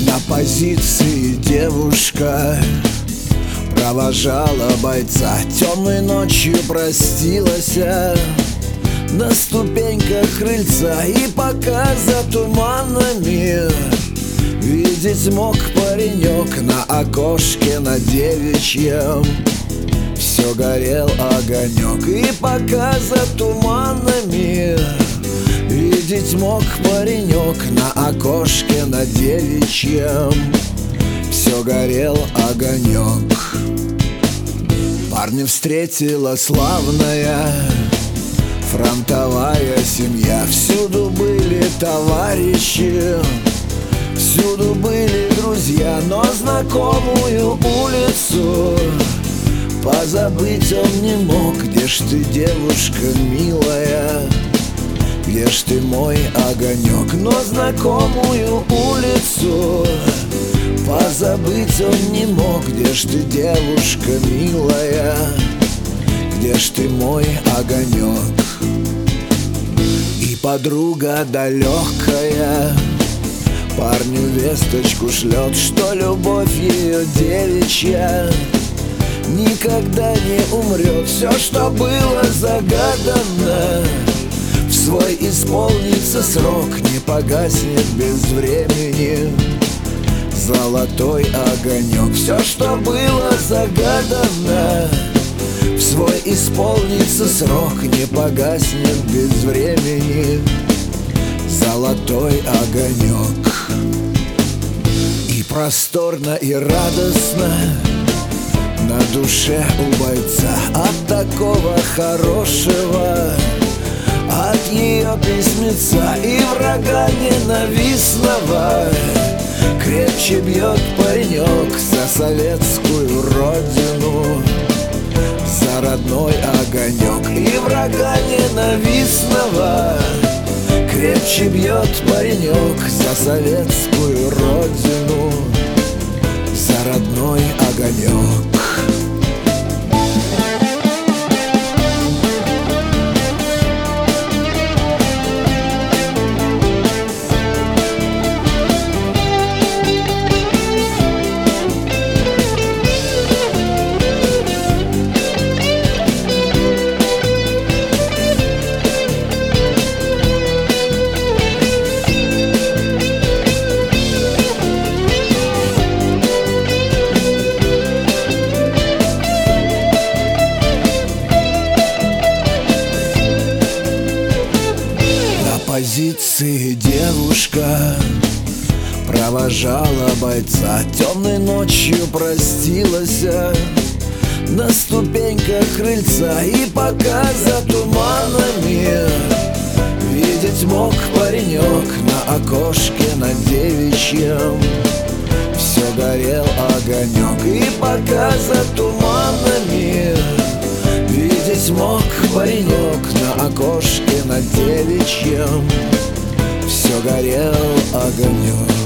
На позиции девушка провожала бойца, темной ночью простилась на ступеньках крыльца. И пока за туманами видеть мог паренек, на окошке на девичьем все горел огонек. И пока за туманами видеть мог паренек, на окошке на девичьем все горел огонек. Парня встретила славная фронтовая семья. Всюду были товарищи, всюду были друзья, но знакомую улицу позабыть он не мог. Где ж ты, девушка милая, где ж ты, мой огонек? Но знакомую улицу позабыть он не мог. Где ж ты, девушка милая, где ж ты, мой огонек? И подруга далекая парню весточку шлет, что любовь ее девичья никогда не умрет. Все, что было загадано, в свой исполнится срок, не погаснет без времени золотой огонек. Все, что было загадано, в свой исполнится срок, не погаснет без времени золотой огонек. И просторно, и радостно на душе у бойца от такого хорошего, от ее письмеца. И врага ненавистного крепче бьет паренек за советскую родину, за родной огонек. И врага ненавистного крепче бьет паренек за советскую родину, за родной огонек. Позиции девушка провожала бойца, темной ночью простилась на ступеньках крыльца. И пока за туманами видеть мог паренек, на окошке на девичьем все горел огонек. И пока за туманами видеть мог паренек, на окошке на девичьем все горел огонек.